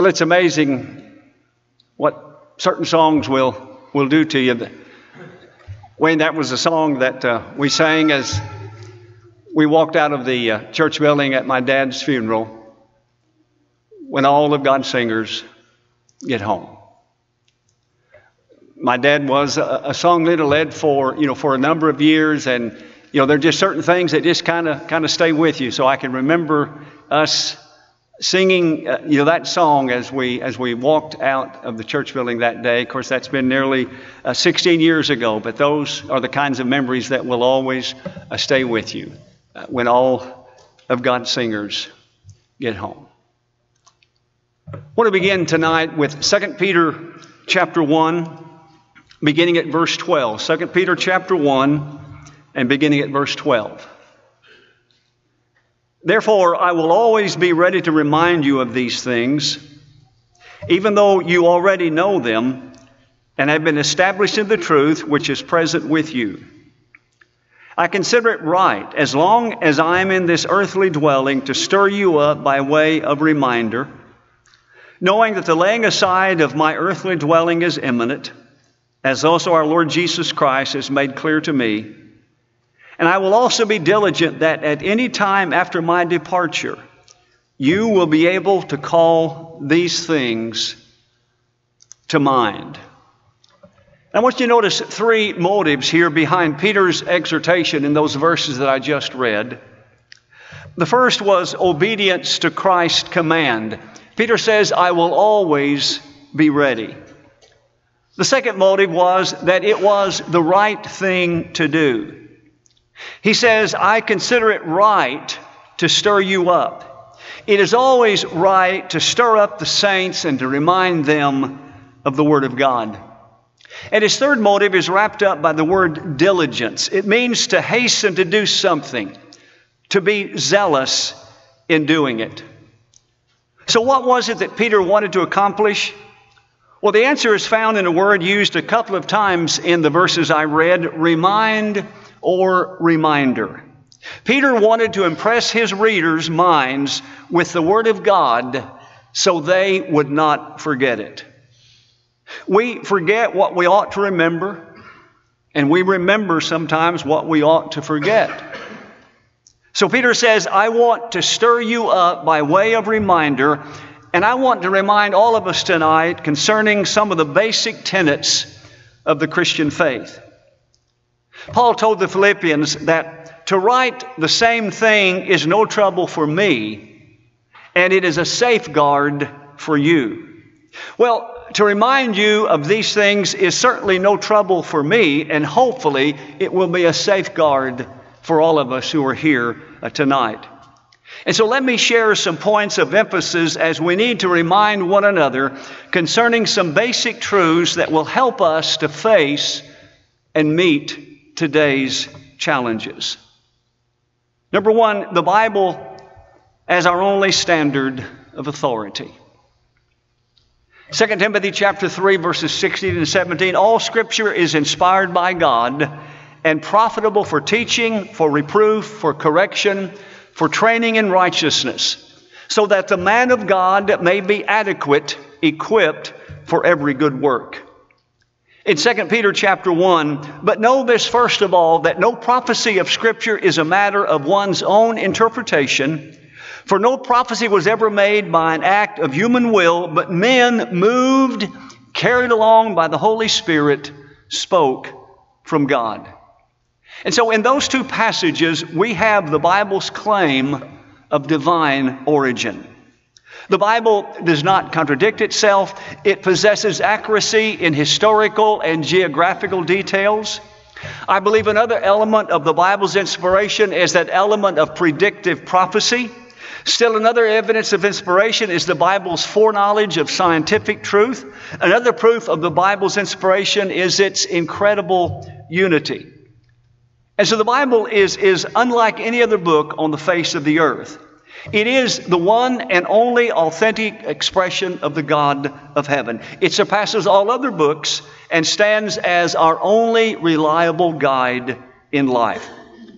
Well, it's amazing what certain songs will do to you. Wayne, that was a song that we sang as we walked out of the church building at my dad's funeral. When all of God's singers get home. My dad was a song leader, led for a number of years, and there are just certain things that just kind of stay with you. So I can remember us singing that song as we walked out of the church building that day. Of course, that's been nearly 16 years ago, but those are the kinds of memories that will always stay with you when all of God's singers get home. I want to begin tonight with 2 Peter chapter 1, beginning at verse 12. 2 Peter chapter 1 and beginning at verse 12. Therefore, I will always be ready to remind you of these things, even though you already know them and have been established in the truth which is present with you. I consider it right, as long as I am in this earthly dwelling, to stir you up by way of reminder, knowing that the laying aside of my earthly dwelling is imminent, as also our Lord Jesus Christ has made clear to me. And I will also be diligent that at any time after my departure, you will be able to call these things to mind. I want you to notice three motives here behind Peter's exhortation in those verses that I just read. The first was obedience to Christ's command. Peter says, I will always be ready. The second motive was that it was the right thing to do. He says, I consider it right to stir you up. It is always right to stir up the saints and to remind them of the Word of God. And his third motive is wrapped up by the word diligence. It means to hasten to do something, to be zealous in doing it. So what was it that Peter wanted to accomplish? Well, the answer is found in a word used a couple of times in the verses I read, remind or reminder. Peter wanted to impress his readers' minds with the Word of God so they would not forget it. We forget what we ought to remember, and we remember sometimes what we ought to forget. So Peter says, I want to stir you up by way of reminder, and I want to remind all of us tonight concerning some of the basic tenets of the Christian faith. Paul told the Philippians that to write the same thing is no trouble for me, and it is a safeguard for you. Well, to remind you of these things is certainly no trouble for me, and hopefully it will be a safeguard for all of us who are here tonight. And so let me share some points of emphasis as we need to remind one another concerning some basic truths that will help us to face and meet today's challenges. Number one, the Bible as our only standard of authority. 2 Timothy chapter 3, verses 16 and 17, all Scripture is inspired by God and profitable for teaching, for reproof, for correction, for training in righteousness, so that the man of God may be adequate, equipped for every good work. In 2 Peter chapter 1, but know this first of all, that no prophecy of Scripture is a matter of one's own interpretation, for no prophecy was ever made by an act of human will, but men moved, carried along by the Holy Spirit, spoke from God. And so in those two passages, we have the Bible's claim of divine origin. The Bible does not contradict itself. It possesses accuracy in historical and geographical details. I believe another element of the Bible's inspiration is that element of predictive prophecy. Still another evidence of inspiration is the Bible's foreknowledge of scientific truth. Another proof of the Bible's inspiration is its incredible unity. And so the Bible is unlike any other book on the face of the earth. It is the one and only authentic expression of the God of heaven. It surpasses all other books and stands as our only reliable guide in life.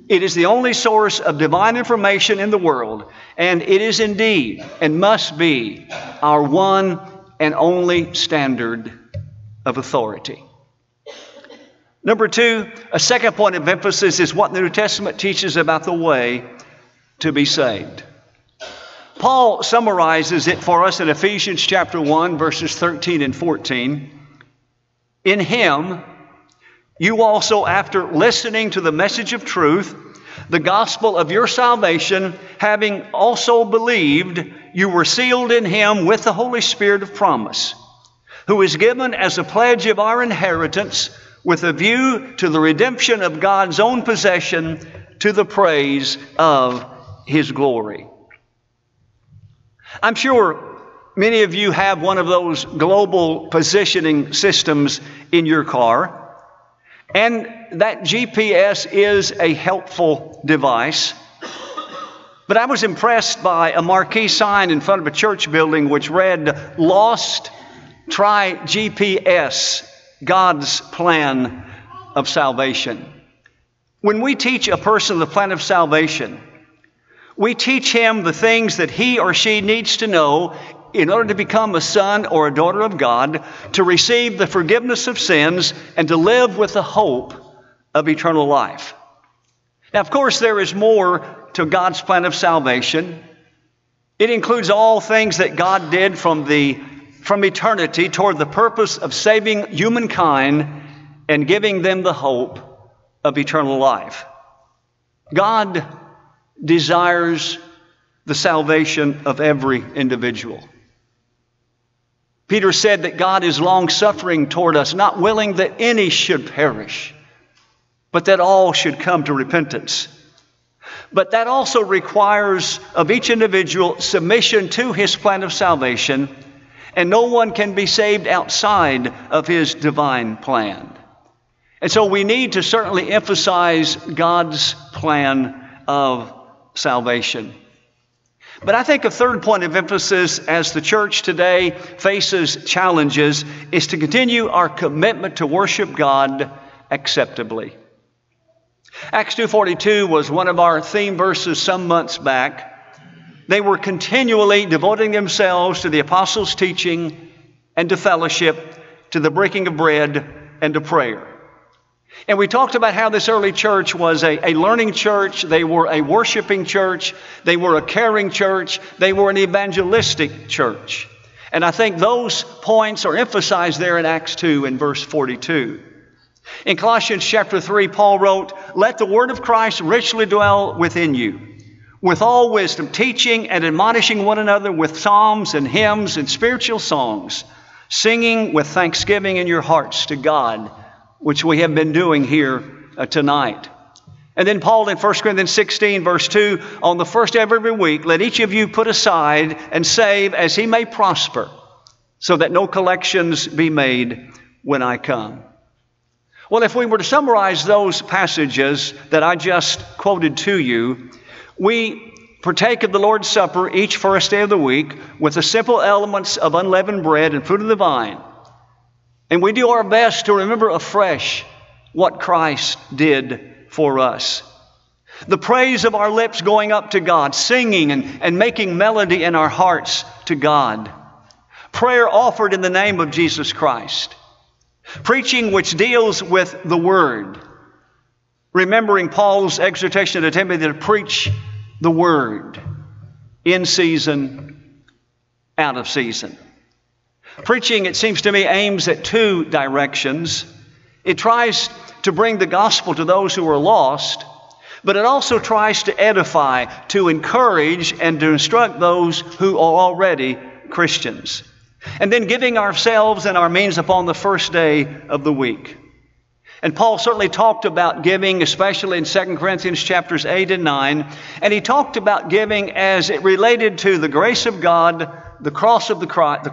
It is the only source of divine information in the world, and it is indeed and must be our one and only standard of authority. Number two, a second point of emphasis is what the New Testament teaches about the way to be saved. Paul summarizes it for us in Ephesians chapter 1, verses 13 and 14. In Him, you also, after listening to the message of truth, the gospel of your salvation, having also believed, you were sealed in Him with the Holy Spirit of promise, who is given as a pledge of our inheritance with a view to the redemption of God's own possession to the praise of His glory. I'm sure many of you have one of those global positioning systems in your car, and that GPS is a helpful device. But I was impressed by a marquee sign in front of a church building which read, "Lost, try GPS, God's plan of salvation." When we teach a person the plan of salvation, we teach him the things that he or she needs to know in order to become a son or a daughter of God, to receive the forgiveness of sins, and to live with the hope of eternal life. Now, of course, there is more to God's plan of salvation. It includes all things that God did from eternity toward the purpose of saving humankind and giving them the hope of eternal life. God desires the salvation of every individual. Peter said that God is long-suffering toward us, not willing that any should perish, but that all should come to repentance. But that also requires of each individual submission to His plan of salvation, and no one can be saved outside of His divine plan. And so we need to certainly emphasize God's plan of salvation. But I think a third point of emphasis as the church today faces challenges is to continue our commitment to worship God acceptably. Acts 2:42 was one of our theme verses some months back. They were continually devoting themselves to the apostles' teaching and to fellowship, to the breaking of bread and to prayer. And we talked about how this early church was a learning church. They were a worshiping church. They were a caring church. They were an evangelistic church. And I think those points are emphasized there in Acts 2 in verse 42. In Colossians chapter 3, Paul wrote, "Let the word of Christ richly dwell within you, with all wisdom, teaching and admonishing one another with psalms and hymns and spiritual songs, singing with thanksgiving in your hearts to God," which we have been doing here tonight. And then Paul in 1 Corinthians 16, verse 2, "On the first day of every week, let each of you put aside and save as he may prosper, so that no collections be made when I come." Well, if we were to summarize those passages that I just quoted to you, we partake of the Lord's Supper each first day of the week with the simple elements of unleavened bread and fruit of the vine. And we do our best to remember afresh what Christ did for us. The praise of our lips going up to God, singing and making melody in our hearts to God. Prayer offered in the name of Jesus Christ. Preaching which deals with the Word. Remembering Paul's exhortation to Timothy to preach the Word in season, out of season. Preaching, it seems to me, aims at two directions. It tries to bring the gospel to those who are lost, but it also tries to edify, to encourage, and to instruct those who are already Christians. And then giving ourselves and our means upon the first day of the week. And Paul certainly talked about giving, especially in 2 Corinthians chapters 8 and 9. And he talked about giving as it related to the grace of God, the cross of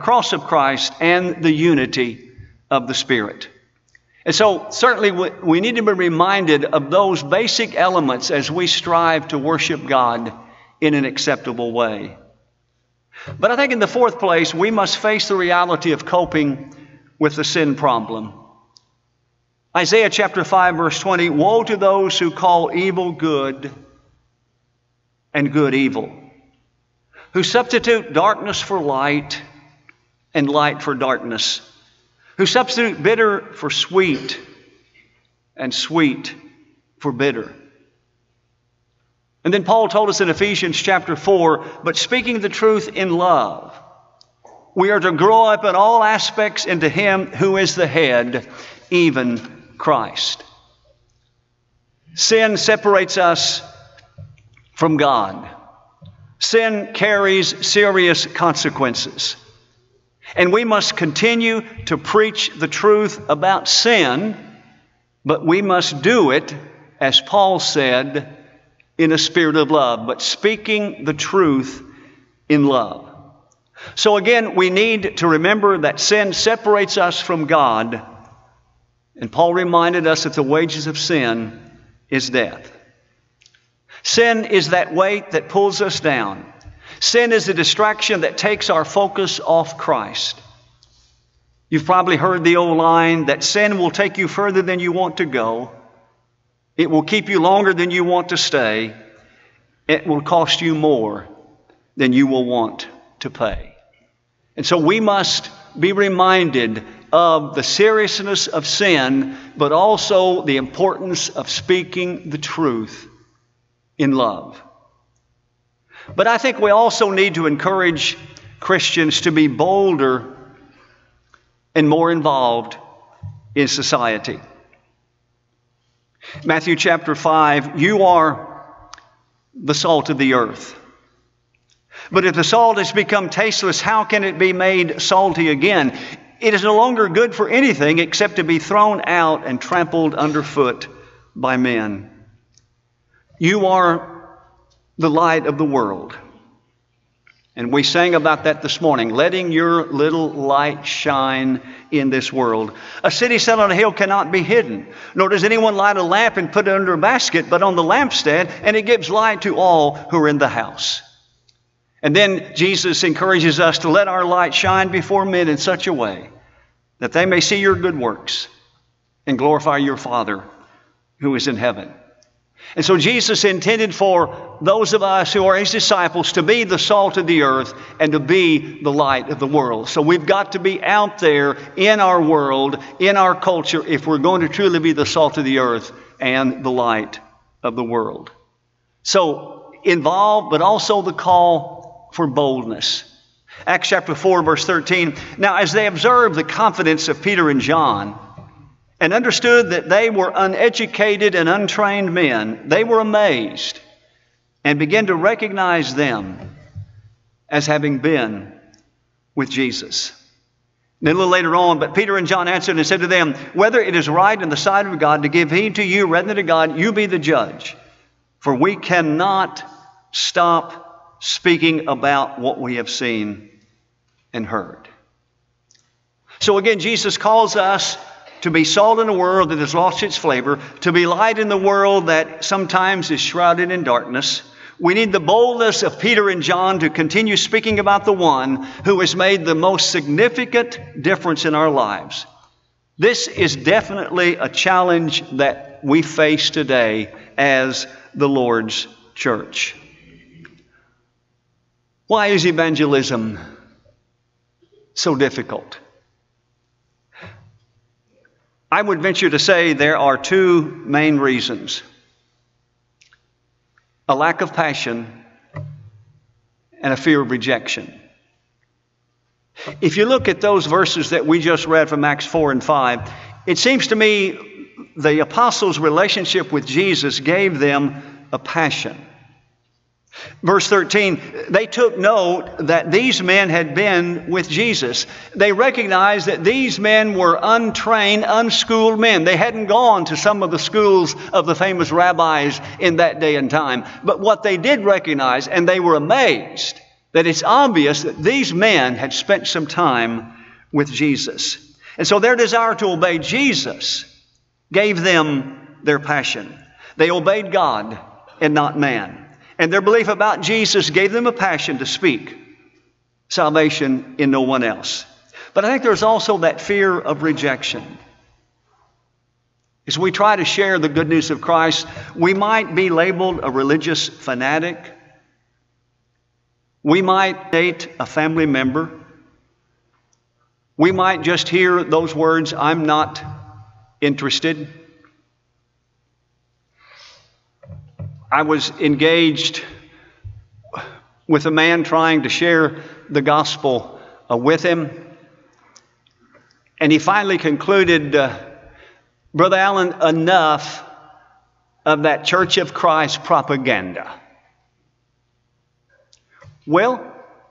Christ, and the unity of the Spirit. And so certainly we need to be reminded of those basic elements as we strive to worship God in an acceptable way. But I think in the fourth place, we must face the reality of coping with the sin problem. Isaiah chapter 5, verse 20, woe to those who call evil good and good evil, who substitute darkness for light and light for darkness, who substitute bitter for sweet and sweet for bitter. And then Paul told us in Ephesians chapter 4, but speaking the truth in love, we are to grow up in all aspects into Him who is the head, even Christ. Sin separates us from God. Sin carries serious consequences. And we must continue to preach the truth about sin, but we must do it, as Paul said, in a spirit of love, but speaking the truth in love. So again, we need to remember that sin separates us from God, and Paul reminded us that the wages of sin is death. Sin is that weight that pulls us down. Sin is a distraction that takes our focus off Christ. You've probably heard the old line that sin will take you further than you want to go. It will keep you longer than you want to stay. It will cost you more than you will want to pay. And so we must be reminded of the seriousness of sin, but also the importance of speaking the truth in love. But I think we also need to encourage Christians to be bolder and more involved in society. Matthew chapter 5, you are the salt of the earth. But if the salt has become tasteless, how can it be made salty again? It is no longer good for anything except to be thrown out and trampled underfoot by men. You are the light of the world. And we sang about that this morning, letting your little light shine in this world. A city set on a hill cannot be hidden, nor does anyone light a lamp and put it under a basket, but on the lampstand, and it gives light to all who are in the house. And then Jesus encourages us to let our light shine before men in such a way that they may see your good works and glorify your Father who is in heaven. And so Jesus intended for those of us who are His disciples to be the salt of the earth and to be the light of the world. So we've got to be out there in our world, in our culture, if we're going to truly be the salt of the earth and the light of the world. So involved, but also the call for boldness. Acts chapter 4, verse 13. Now, as they observed the confidence of Peter and John, and understood that they were uneducated and untrained men, they were amazed and began to recognize them as having been with Jesus. Then a little later on, but Peter and John answered and said to them, whether it is right in the sight of God to give heed to you rather than to God, you be the judge. For we cannot stop speaking about what we have seen and heard. So again, Jesus calls us to be salt in a world that has lost its flavor, to be light in the world that sometimes is shrouded in darkness. We need the boldness of Peter and John to continue speaking about the one who has made the most significant difference in our lives. This is definitely a challenge that we face today as the Lord's church. Why is evangelism so difficult? I would venture to say there are two main reasons. A lack of passion and a fear of rejection. If you look at those verses that we just read from Acts 4 and 5, it seems to me the apostles' relationship with Jesus gave them a passion. Verse 13, they took note that these men had been with Jesus. They recognized that these men were untrained, unschooled men. They hadn't gone to some of the schools of the famous rabbis in that day and time. But what they did recognize, and they were amazed, that it's obvious that these men had spent some time with Jesus. And so their desire to obey Jesus gave them their passion. They obeyed God and not man. And their belief about Jesus gave them a passion to speak salvation in no one else. But I think there's also that fear of rejection. As we try to share the good news of Christ, we might be labeled a religious fanatic. We might date a family member. We might just hear those words, "I'm not interested." I was engaged with a man trying to share the gospel with him. And he finally concluded, "Brother Allen, enough of that Church of Christ propaganda." Well,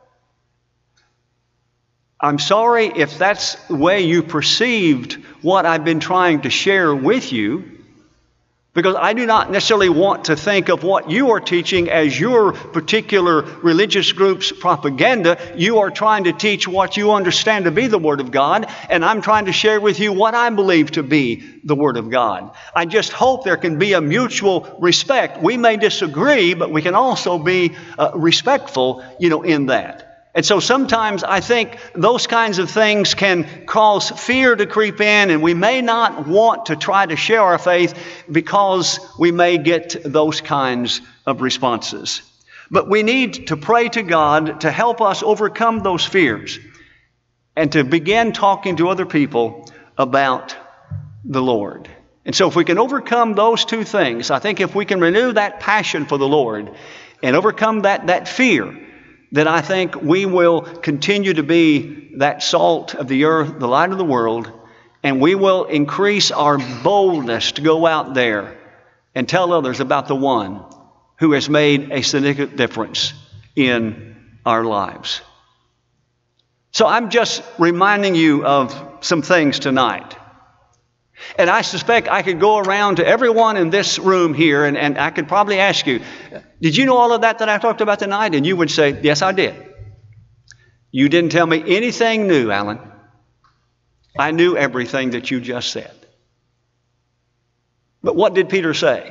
I'm sorry if that's the way you perceived what I've been trying to share with you, because I do not necessarily want to think of what you are teaching as your particular religious group's propaganda. You are trying to teach what you understand to be the Word of God, and I'm trying to share with you what I believe to be the Word of God. I just hope there can be a mutual respect. We may disagree, but we can also be respectful, in that. And so sometimes I think those kinds of things can cause fear to creep in, and we may not want to try to share our faith because we may get those kinds of responses. But we need to pray to God to help us overcome those fears and to begin talking to other people about the Lord. And so if we can overcome those two things, I think if we can renew that passion for the Lord and overcome that fear, then I think we will continue to be that salt of the earth, the light of the world, and we will increase our boldness to go out there and tell others about the one who has made a significant difference in our lives. So I'm just reminding you of some things tonight. And I suspect I could go around to everyone in this room here and I could probably ask you, did you know all of that I talked about tonight? And you would say, yes, I did. You didn't tell me anything new, Alan. I knew everything that you just said. But what did Peter say?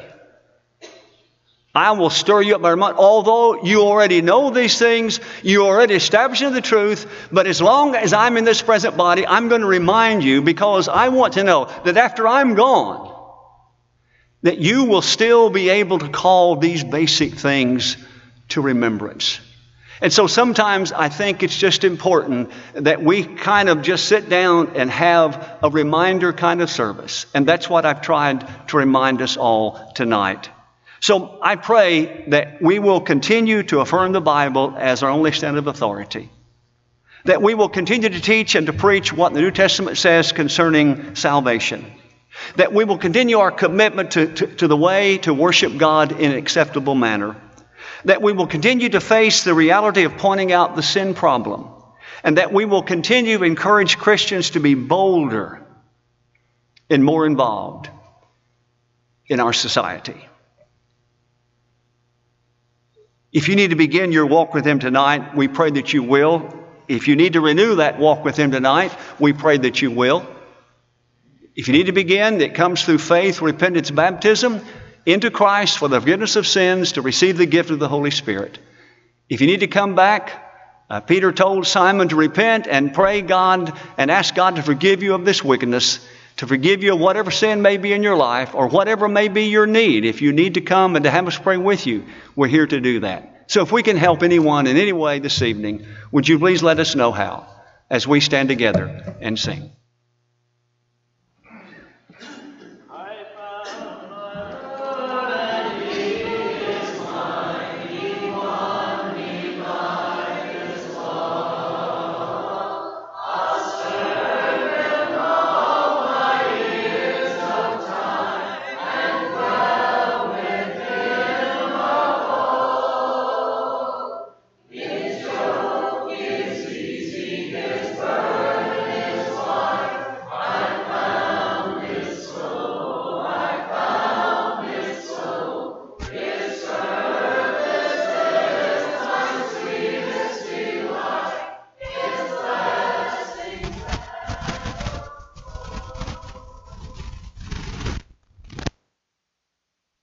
I will stir you up by mind. Although you already know these things, you already established in the truth, but as long as I'm in this present body, I'm going to remind you, because I want to know that after I'm gone, that you will still be able to call these basic things to remembrance. And so sometimes I think it's just important that we kind of just sit down and have a reminder kind of service. And that's what I've tried to remind us all tonight. So I pray that we will continue to affirm the Bible as our only standard of authority. That we will continue to teach and to preach what the New Testament says concerning salvation. That we will continue our commitment to the way to worship God in an acceptable manner. That we will continue to face the reality of pointing out the sin problem. And that we will continue to encourage Christians to be bolder and more involved in our society. If you need to begin your walk with Him tonight, we pray that you will. If you need to renew that walk with Him tonight, we pray that you will. If you need to begin, it comes through faith, repentance, baptism into Christ for the forgiveness of sins, to receive the gift of the Holy Spirit. If you need to come back, Peter told Simon to repent and pray God and ask God to forgive you of this wickedness, to forgive you of whatever sin may be in your life or whatever may be your need. If you need to come and to have us pray with you, we're here to do that. So if we can help anyone in any way this evening, would you please let us know how as we stand together and sing.